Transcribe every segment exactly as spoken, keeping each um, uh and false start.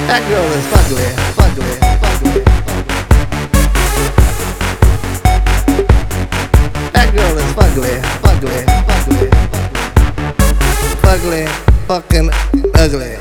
That girl is fugly, fugly, fugly. That girl is fugly, fugly, fugly, fugly, fucking ugly.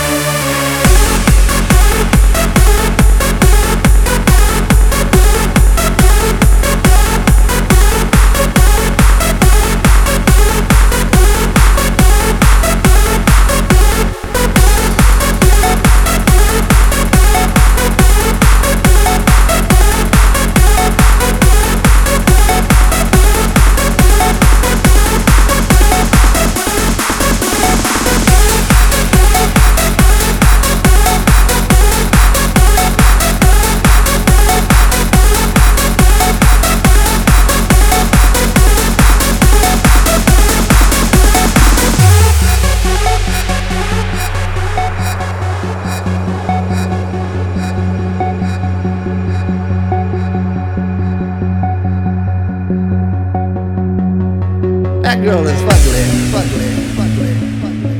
That girl is fugly, fugly, fugly, fugly.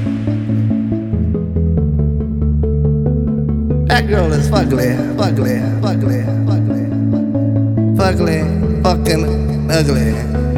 That girl is fugly, fugly, fugly, fugly, fugly, fucking ugly.